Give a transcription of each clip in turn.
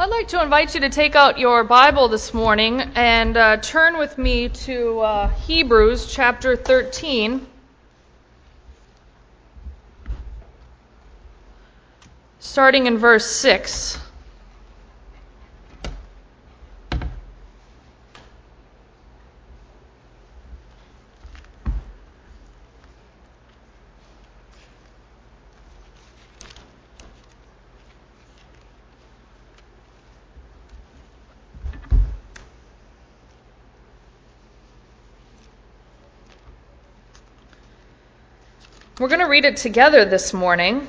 I'd like to invite you to take out your Bible this morning and turn with me to Hebrews chapter 13. Starting in verse 6. We're going to read it together this morning.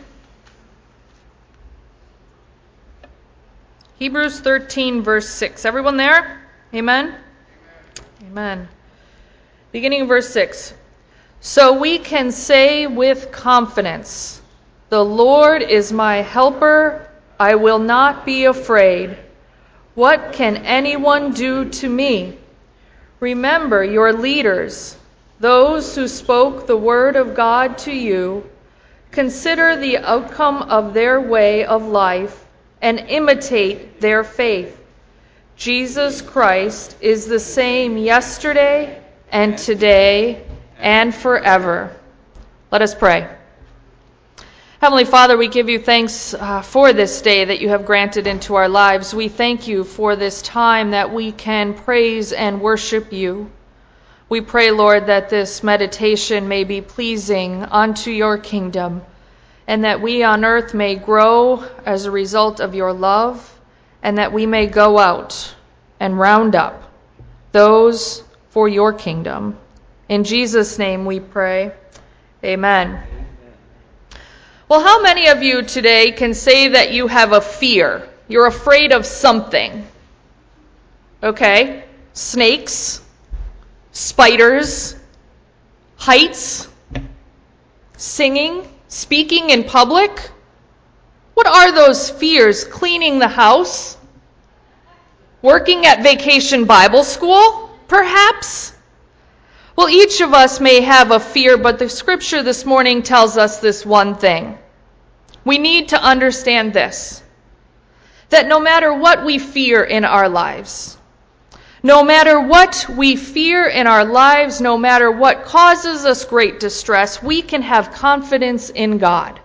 Hebrews 13, verse 6. Everyone there? Amen? Amen. Beginning of verse 6. So we can say with confidence, "The Lord is my helper. I will not be afraid. What can anyone do to me?" Remember your leaders, those who spoke the word of God to you. Consider the outcome of their way of life and imitate their faith. Jesus Christ is the same yesterday and today and forever. Let us pray. Heavenly Father, we give you thanks for this day that you have granted into our lives. We thank you for this time that we can praise and worship you. We pray, Lord, that this meditation may be pleasing unto your kingdom, and that we on earth may grow as a result of your love, and that we may go out and round up those for your kingdom. In Jesus' name we pray. Amen. Well, how many of you today can say that you have a fear? You're afraid of something. Okay? Snakes, spiders, heights, singing, speaking in public. What are those fears? Cleaning the house? Working at Vacation Bible School, perhaps? Well, each of us may have a fear, but the scripture this morning tells us this one thing. We need to understand this, that no matter what we fear in our lives, no matter what we fear in our lives, no matter what causes us great distress, we can have confidence in God.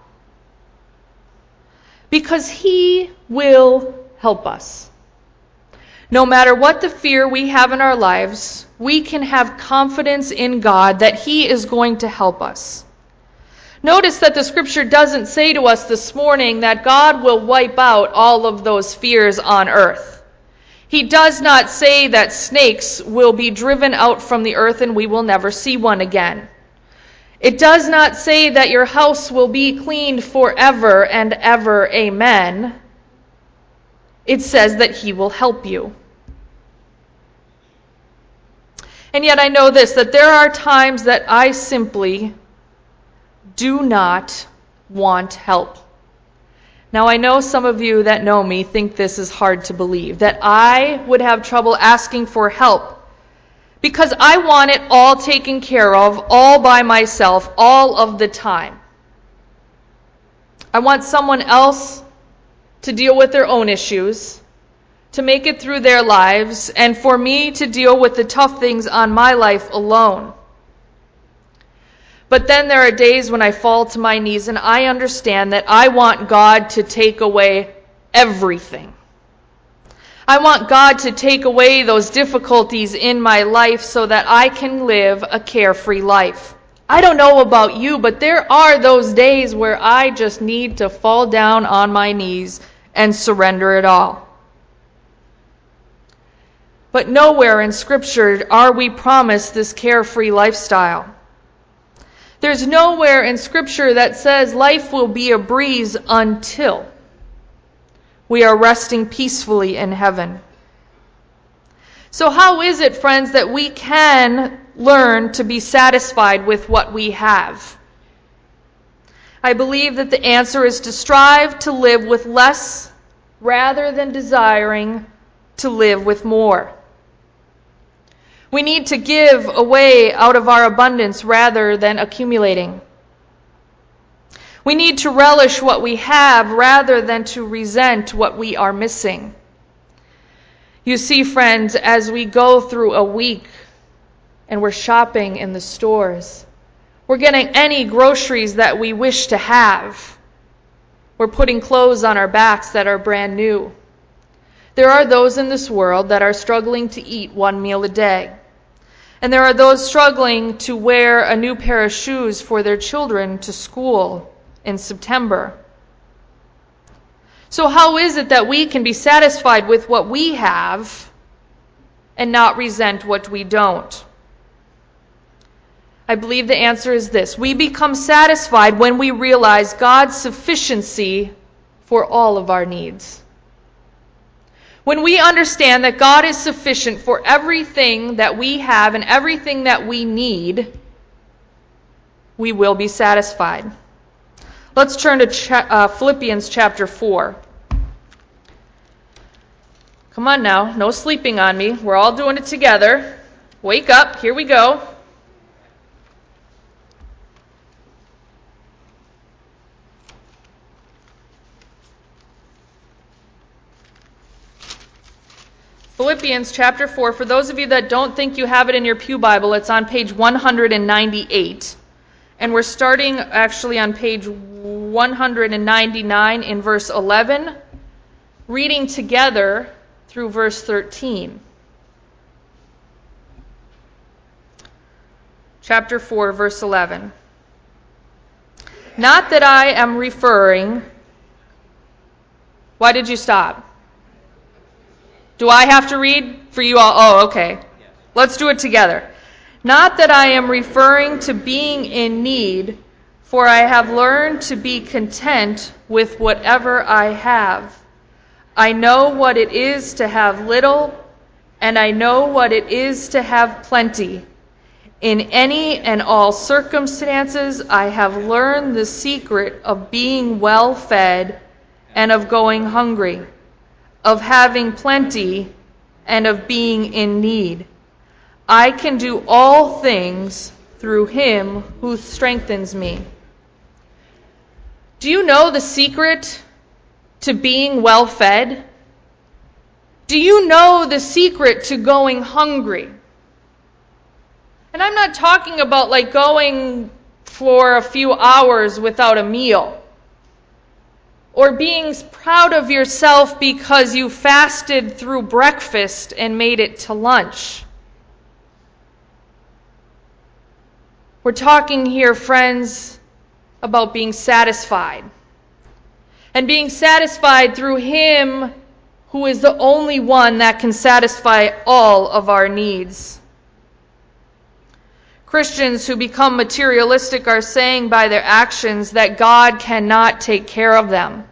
Because He will help us. No matter what the fear we have in our lives, we can have confidence in God that He is going to help us. Notice that the scripture doesn't say to us this morning that God will wipe out all of those fears on earth. He does not say that snakes will be driven out from the earth and we will never see one again. It does not say that your house will be cleaned forever and ever. Amen. It says that He will help you. And yet I know this, that there are times that I simply do not want help. Now, I know some of you that know me think this is hard to believe, that I would have trouble asking for help because I want it all taken care of, all by myself, all of the time. I want someone else to deal with their own issues, to make it through their lives, and for me to deal with the tough things on my life alone. But then there are days when I fall to my knees and I understand that I want God to take away everything. I want God to take away those difficulties in my life so that I can live a carefree life. I don't know about you, but there are those days where I just need to fall down on my knees and surrender it all. But nowhere in Scripture are we promised this carefree lifestyle. There's nowhere in Scripture that says life will be a breeze until we are resting peacefully in heaven. So how is it, friends, that we can learn to be satisfied with what we have? I believe that the answer is to strive to live with less rather than desiring to live with more. We need to give away out of our abundance rather than accumulating. We need to relish what we have rather than to resent what we are missing. You see, friends, as we go through a week and we're shopping in the stores, we're getting any groceries that we wish to have. We're putting clothes on our backs that are brand new. There are those in this world that are struggling to eat one meal a day. And there are those struggling to wear a new pair of shoes for their children to school in September. So how is it that we can be satisfied with what we have and not resent what we don't? I believe the answer is this. We become satisfied when we realize God's sufficiency for all of our needs. When we understand that God is sufficient for everything that we have and everything that we need, we will be satisfied. Let's turn to Philippians chapter 4. Come on now, no sleeping on me. We're all doing it together. Wake up, here we go. Philippians chapter 4. For those of you that don't think you have it in your pew Bible, it's on page 198. And we're starting actually on page 199 in verse 11, reading together through verse 13. Chapter 4, verse 11. Not that I am referring... Why did you stop? Do I have to read for you all? Oh, okay. Let's do it together. Not that I am referring to being in need, for I have learned to be content with whatever I have. I know what it is to have little, and I know what it is to have plenty. In any and all circumstances, I have learned the secret of being well fed and of going hungry, of having plenty and of being in need. I can do all things through him who strengthens me. Do you know the secret to being well fed? Do you know the secret to going hungry? And I'm not talking about like going for a few hours without a meal, or being proud of yourself because you fasted through breakfast and made it to lunch. We're talking here, friends, about being satisfied. And being satisfied through him who is the only one that can satisfy all of our needs. Christians who become materialistic are saying by their actions that God cannot take care of them.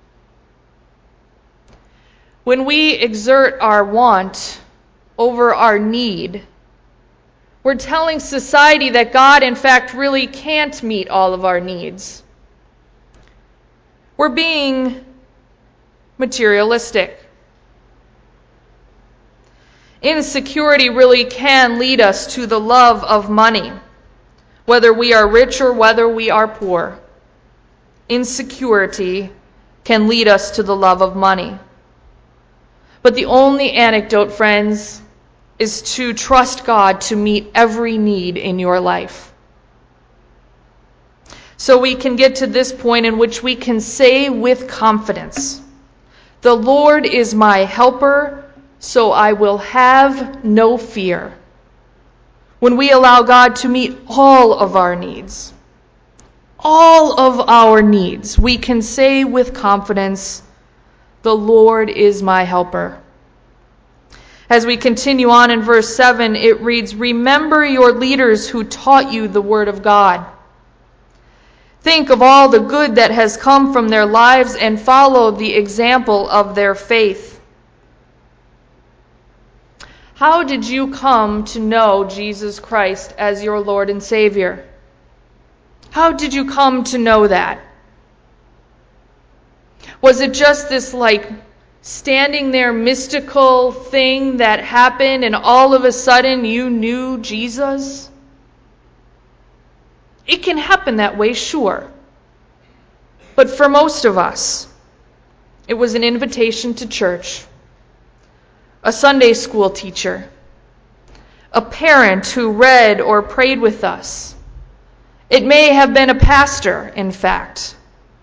When we exert our want over our need, we're telling society that God, in fact, really can't meet all of our needs. We're being materialistic. Insecurity really can lead us to the love of money, whether we are rich or whether we are poor. Insecurity can lead us to the love of money. But the only antidote, friends, is to trust God to meet every need in your life. So we can get to this point in which we can say with confidence, "The Lord is my helper, so I will have no fear." When we allow God to meet all of our needs, we can say with confidence, "The Lord is my helper." As we continue on in verse 7, it reads, "Remember your leaders who taught you the word of God. Think of all the good that has come from their lives and follow the example of their faith." How did you come to know Jesus Christ as your Lord and Savior? How did you come to know that? Was it just this standing there mystical thing that happened and all of a sudden you knew Jesus? It can happen that way, sure. But for most of us, it was an invitation to church. a Sunday school teacher, a parent who read or prayed with us. It may have been a pastor, in fact.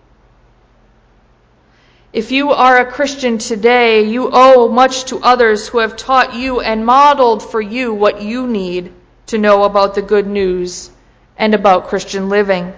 If you are a Christian today, you owe much to others who have taught you and modeled for you what you need to know about the good news and about Christian living.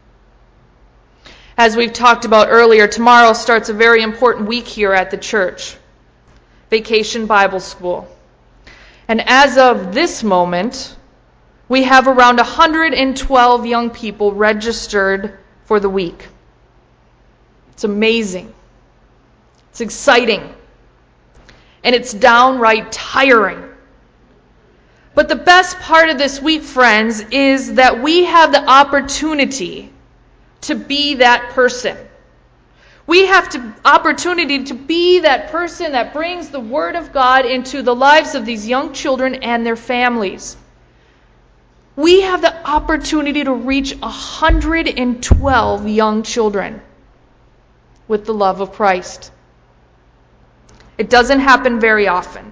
As we've talked about earlier, tomorrow starts a very important week here at the church, Vacation Bible School. And as of this moment, we have around 112 young people registered for the week. It's amazing. It's exciting. And it's downright tiring. But the best part of this week, friends, is that we have the opportunity to be that person. We have the opportunity to be that person that brings the Word of God into the lives of these young children and their families. We have the opportunity to reach 112 young children with the love of Christ. It doesn't happen very often.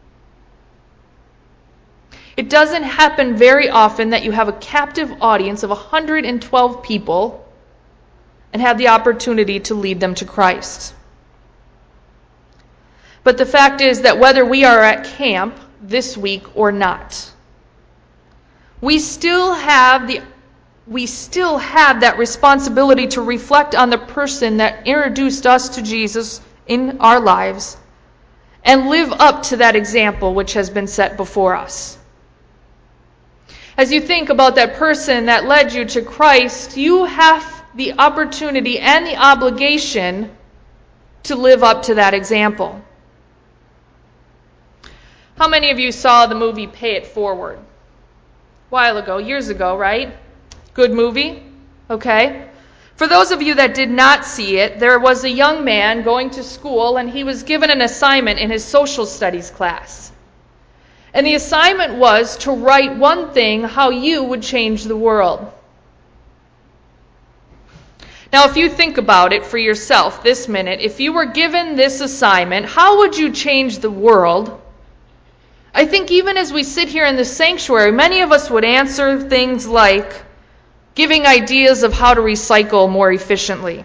It doesn't happen very often that you have a captive audience of 112 people and have the opportunity to lead them to Christ. But the fact is that whether we are at camp this week or not, we still have that responsibility to reflect on the person that introduced us to Jesus in our lives and live up to that example which has been set before us. As you think about that person that led you to Christ, you have the opportunity and the obligation to live up to that example. How many of you saw the movie Pay It Forward? A while ago, years ago, right? Good movie? Okay. For those of you that did not see it, there was a young man going to school and he was given an assignment in his social studies class. And the assignment was to write one thing how you would change the world. Now, if you think about it for yourself this minute, if you were given this assignment, how would you change the world? I think even as we sit here in the sanctuary, many of us would answer things like giving ideas of how to recycle more efficiently,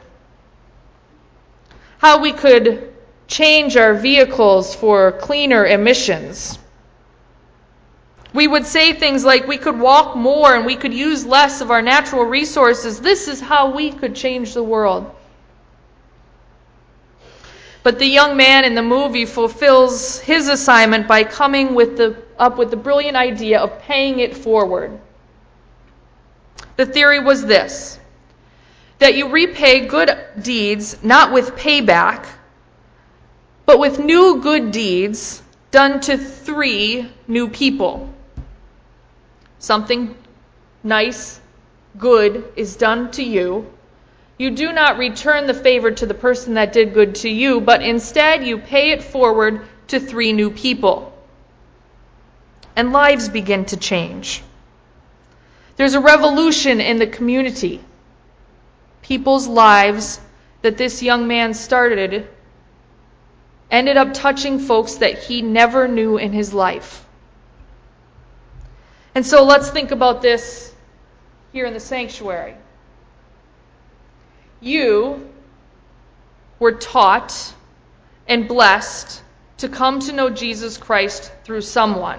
how we could change our vehicles for cleaner emissions. We would say things like we could walk more and we could use less of our natural resources. This is how we could change the world. But the young man in the movie fulfills his assignment by coming up with the brilliant idea of paying it forward. The theory was this: that you repay good deeds not with payback, but with new good deeds done to 3 new people. Something nice, good is done to you. You do not return the favor to the person that did good to you, but instead you pay it forward to 3 new people. And lives begin to change. There's a revolution in the community. People's lives that this young man started ended up touching folks that he never knew in his life. And so let's think about this here in the sanctuary. You were taught and blessed to come to know Jesus Christ through someone.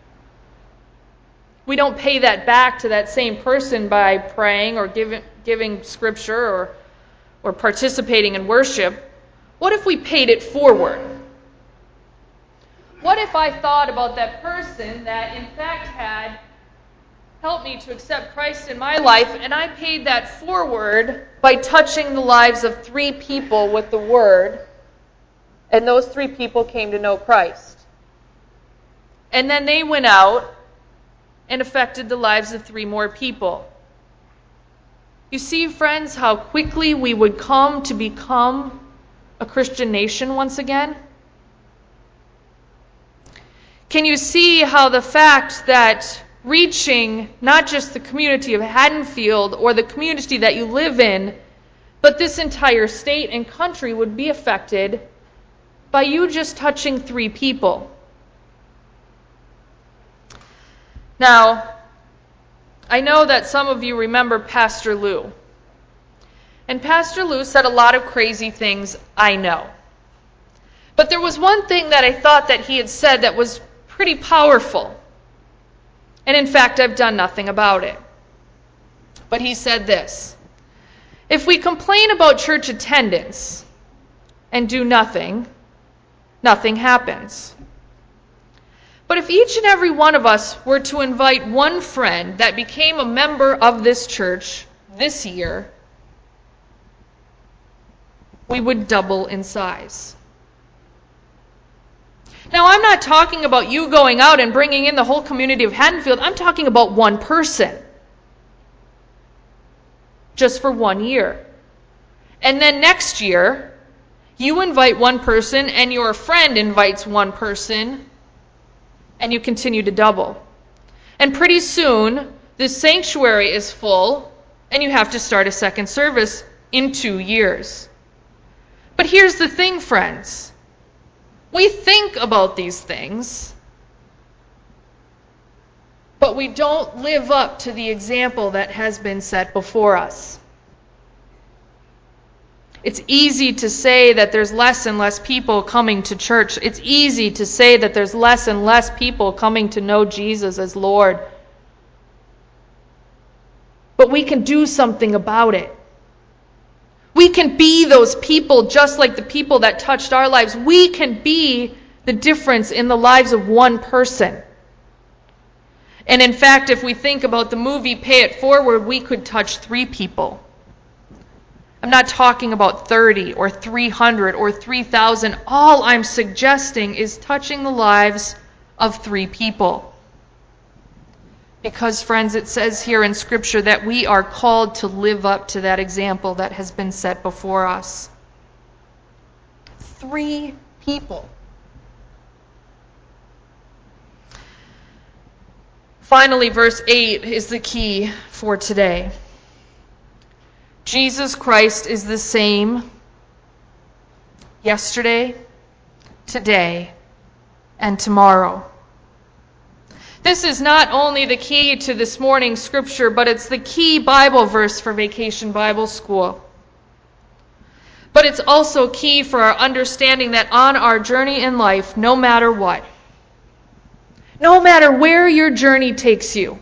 We don't pay that back to that same person by praying or giving scripture or participating in worship. What if we paid it forward? What if I thought about that person that in fact had helped me to accept Christ in my life, and I paid that forward by touching the lives of 3 people with the Word, and those 3 people came to know Christ. And then they went out and affected the lives of 3 more people. You see, friends, how quickly we would come to become a Christian nation once again? Can you see how the fact that reaching not just the community of Haddonfield or the community that you live in, but this entire state and country would be affected by you just touching 3 people? Now, I know that some of you remember Pastor Lou. And Pastor Lou said a lot of crazy things, I know. But there was one thing that I thought that he had said that was pretty powerful. And in fact, I've done nothing about it. But he said this: if we complain about church attendance and do nothing, nothing happens. But if each and every one of us were to invite one friend that became a member of this church this year, we would double in size. Now, I'm not talking about you going out and bringing in the whole community of Haddonfield. I'm talking about one person. Just for 1 year. And then next year, you invite one person and your friend invites one person, and you continue to double. And pretty soon, this sanctuary is full, and you have to start a second service in 2 years. But here's the thing, friends. We think about these things, but we don't live up to the example that has been set before us. It's easy to say that there's less and less people coming to church. It's easy to say that there's less and less people coming to know Jesus as Lord. But we can do something about it. We can be those people just like the people that touched our lives. We can be the difference in the lives of one person. And in fact, if we think about the movie Pay It Forward, we could touch 3 people. I'm not talking about 30 or 300 or 3,000. All I'm suggesting is touching the lives of 3 people. Because, friends, it says here in Scripture that we are called to live up to that example that has been set before us. 3 people. Finally, verse 8 is the key for today. Jesus Christ is the same yesterday, today, and tomorrow. This is not only the key to this morning's scripture, but it's the key Bible verse for Vacation Bible School. But it's also key for our understanding that on our journey in life, no matter what, no matter where your journey takes you,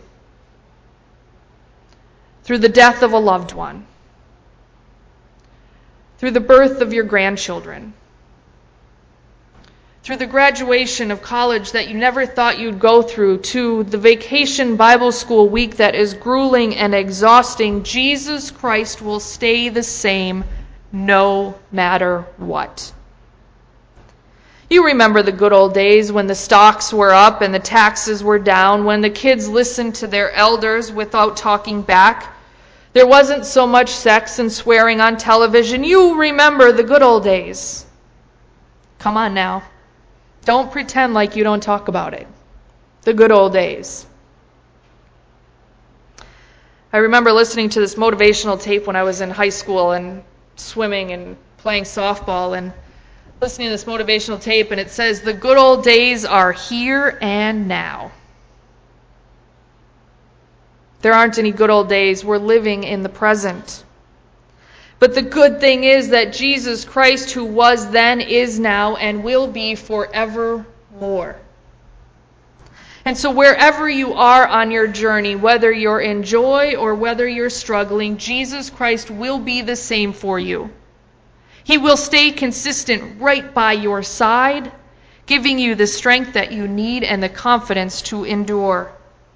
through the death of a loved one, through the birth of your grandchildren, through the graduation of college that you never thought you'd go through, to the Vacation Bible School week that is grueling and exhausting, Jesus Christ will stay the same no matter what. You remember the good old days when the stocks were up and the taxes were down, when the kids listened to their elders without talking back. There wasn't so much sex and swearing on television. You remember the good old days. Come on now. Don't pretend like you don't talk about it. The good old days. I remember listening to this motivational tape when I was in high school and swimming and playing softball, and listening to this motivational tape, and it says, the good old days are here and now. There aren't any good old days. We're living in the present. But the good thing is that Jesus Christ, who was then, is now, and will be forevermore. And so wherever you are on your journey, whether you're in joy or whether you're struggling, Jesus Christ will be the same for you. He will stay consistent right by your side, giving you the strength that you need and the confidence to endure.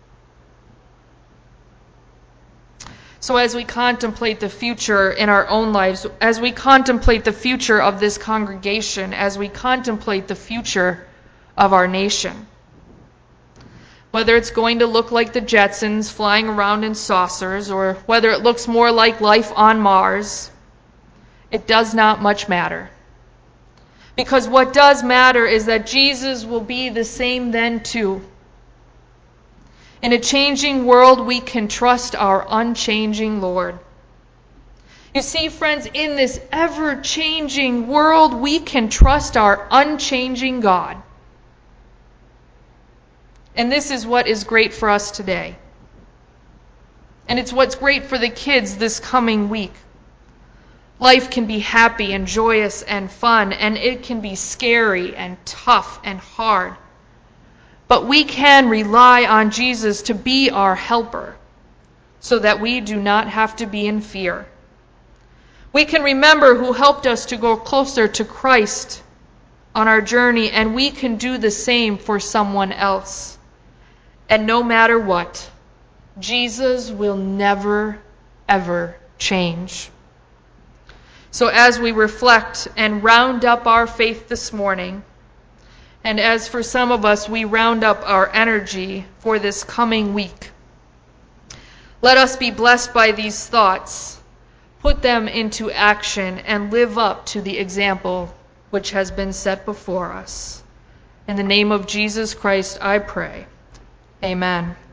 So as we contemplate the future in our own lives, as we contemplate the future of this congregation, as we contemplate the future of our nation, whether it's going to look like the Jetsons flying around in saucers, or whether it looks more like life on Mars, it does not much matter. Because what does matter is that Jesus will be the same then too. In a changing world, we can trust our unchanging Lord. You see, friends, in this ever-changing world, we can trust our unchanging God. And this is what is great for us today. And it's what's great for the kids this coming week. Life can be happy and joyous and fun, and it can be scary and tough and hard. But we can rely on Jesus to be our helper so that we do not have to be in fear. We can remember who helped us to go closer to Christ on our journey, and we can do the same for someone else. And no matter what, Jesus will never, ever change. So as we reflect and round up our faith this morning, and as for some of us, we round up our energy for this coming week, let us be blessed by these thoughts, put them into action, and live up to the example which has been set before us. In the name of Jesus Christ, I pray. Amen.